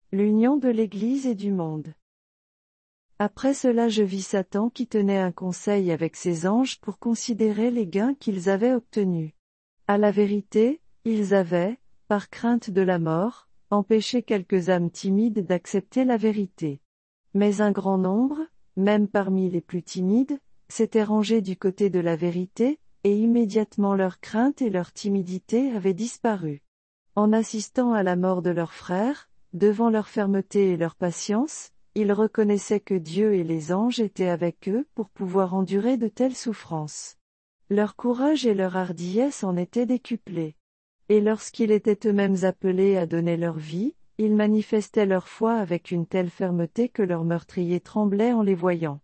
L'union de l'Église et du monde. Après cela je vis Satan qui tenait un conseil avec ses anges pour considérer les gains qu'ils avaient obtenus. À la vérité, ils avaient, par crainte de la mort, empêché quelques âmes timides d'accepter la vérité. Mais un grand nombre, même parmi les plus timides, s'étaient rangés du côté de la vérité, et immédiatement leur crainte et leur timidité avaient disparu. En assistant à la mort de leurs frères, devant leur fermeté et leur patience, ils reconnaissaient que Dieu et les anges étaient avec eux pour pouvoir endurer de telles souffrances. Leur courage et leur hardiesse en étaient décuplés. Et lorsqu'ils étaient eux-mêmes appelés à donner leur vie, ils manifestaient leur foi avec une telle fermeté que leurs meurtriers tremblaient en les voyant.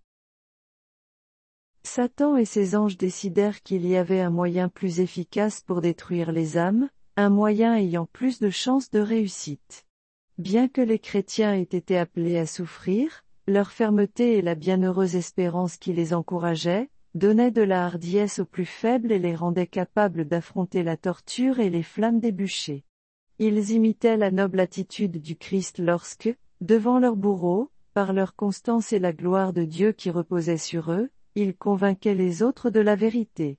Satan et ses anges décidèrent qu'il y avait un moyen plus efficace pour détruire les âmes, un moyen ayant plus de chances de réussite. Bien que les chrétiens aient été appelés à souffrir, leur fermeté et la bienheureuse espérance qui les encourageait, donnaient de la hardiesse aux plus faibles et les rendaient capables d'affronter la torture et les flammes des bûchers. Ils imitaient la noble attitude du Christ lorsque, devant leur bourreau, par leur constance et la gloire de Dieu qui reposait sur eux, ils convainquaient les autres de la vérité.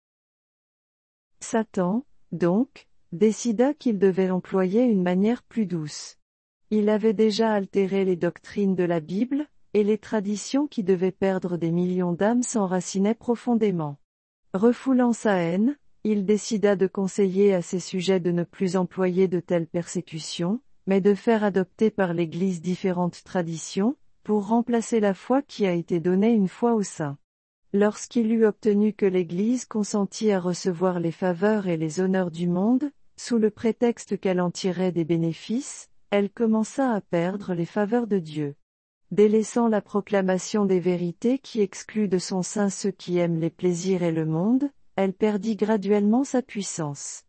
Satan, donc, décida qu'il devait employer une manière plus douce. Il avait déjà altéré les doctrines de la Bible, et les traditions qui devaient perdre des millions d'âmes s'enracinaient profondément. Refoulant sa haine, il décida de conseiller à ses sujets de ne plus employer de telles persécutions, mais de faire adopter par l'Église différentes traditions, pour remplacer la foi qui a été donnée une fois aux saints. Lorsqu'il eut obtenu que l'Église consentit à recevoir les faveurs et les honneurs du monde, sous le prétexte qu'elle en tirait des bénéfices, elle commença à perdre les faveurs de Dieu. Délaissant la proclamation des vérités qui excluent de son sein ceux qui aiment les plaisirs et le monde, elle perdit graduellement sa puissance.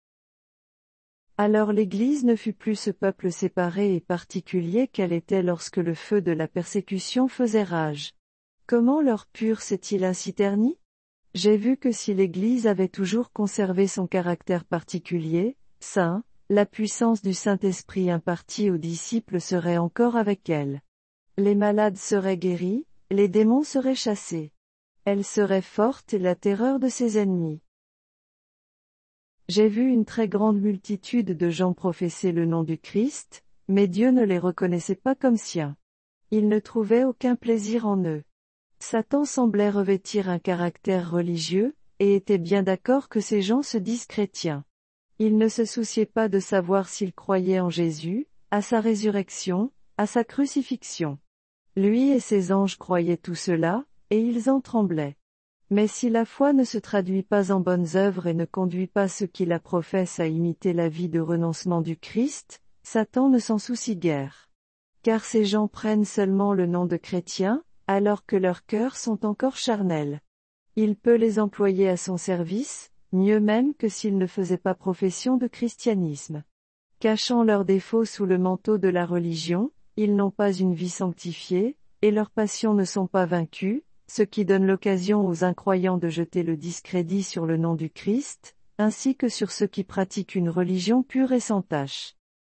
Alors l'Église ne fut plus ce peuple séparé et particulier qu'elle était lorsque le feu de la persécution faisait rage. Comment l'or pur s'est-il ainsi terni? J'ai vu que si l'Église avait toujours conservé son caractère particulier, saint, la puissance du Saint-Esprit impartie aux disciples serait encore avec elle. Les malades seraient guéris, les démons seraient chassés. Elle serait forte et la terreur de ses ennemis. J'ai vu une très grande multitude de gens professer le nom du Christ, mais Dieu ne les reconnaissait pas comme siens. Il ne trouvait aucun plaisir en eux. Satan semblait revêtir un caractère religieux, et était bien d'accord que ces gens se disent chrétiens. Il ne se souciait pas de savoir s'ils croyaient en Jésus, à sa résurrection, à sa crucifixion. Lui et ses anges croyaient tout cela, et ils en tremblaient. Mais si la foi ne se traduit pas en bonnes œuvres et ne conduit pas ceux qui la professent à imiter la vie de renoncement du Christ, Satan ne s'en soucie guère. Car ces gens prennent seulement le nom de chrétiens, alors que leurs cœurs sont encore charnels. Il peut les employer à son service, mieux même que s'ils ne faisaient pas profession de christianisme. Cachant leurs défauts sous le manteau de la religion, ils n'ont pas une vie sanctifiée, et leurs passions ne sont pas vaincues, ce qui donne l'occasion aux incroyants de jeter le discrédit sur le nom du Christ, ainsi que sur ceux qui pratiquent une religion pure et sans tache.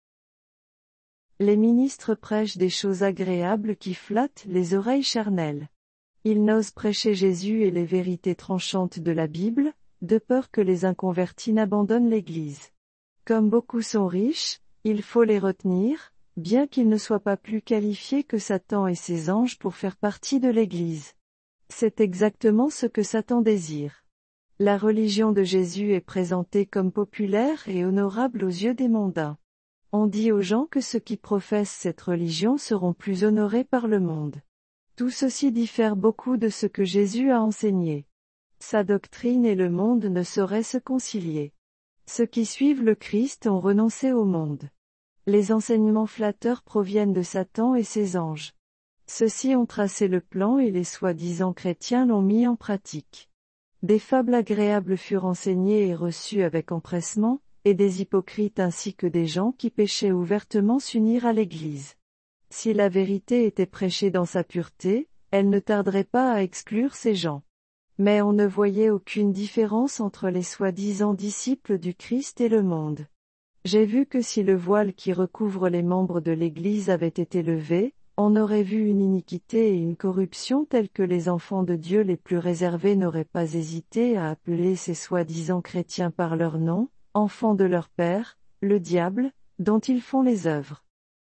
Les ministres prêchent des choses agréables qui flattent les oreilles charnelles. Ils n'osent prêcher Jésus et les vérités tranchantes de la Bible, de peur que les inconvertis n'abandonnent l'Église. Comme beaucoup sont riches, il faut les retenir, bien qu'ils ne soient pas plus qualifiés que Satan et ses anges pour faire partie de l'Église. C'est exactement ce que Satan désire. La religion de Jésus est présentée comme populaire et honorable aux yeux des mondains. On dit aux gens que ceux qui professent cette religion seront plus honorés par le monde. Tout ceci diffère beaucoup de ce que Jésus a enseigné. Sa doctrine et le monde ne sauraient se concilier. Ceux qui suivent le Christ ont renoncé au monde. Les enseignements flatteurs proviennent de Satan et ses anges. Ceux-ci ont tracé le plan et les soi-disant chrétiens l'ont mis en pratique. Des fables agréables furent enseignées et reçues avec empressement, et des hypocrites ainsi que des gens qui péchaient ouvertement s'unirent à l'Église. Si la vérité était prêchée dans sa pureté, elle ne tarderait pas à exclure ces gens. Mais on ne voyait aucune différence entre les soi-disant disciples du Christ et le monde. J'ai vu que si le voile qui recouvre les membres de l'Église avait été levé, on aurait vu une iniquité et une corruption telles que les enfants de Dieu les plus réservés n'auraient pas hésité à appeler ces soi-disant chrétiens par leur nom, enfants de leur père, le diable, dont ils font les œuvres.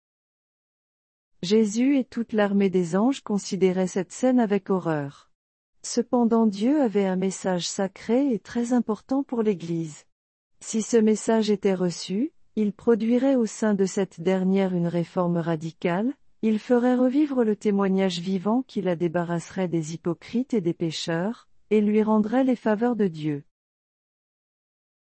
Jésus et toute l'armée des anges considéraient cette scène avec horreur. Cependant Dieu avait un message sacré et très important pour l'Église. Si ce message était reçu, il produirait au sein de cette dernière une réforme radicale, il ferait revivre le témoignage vivant qui la débarrasserait des hypocrites et des pécheurs, et lui rendrait les faveurs de Dieu.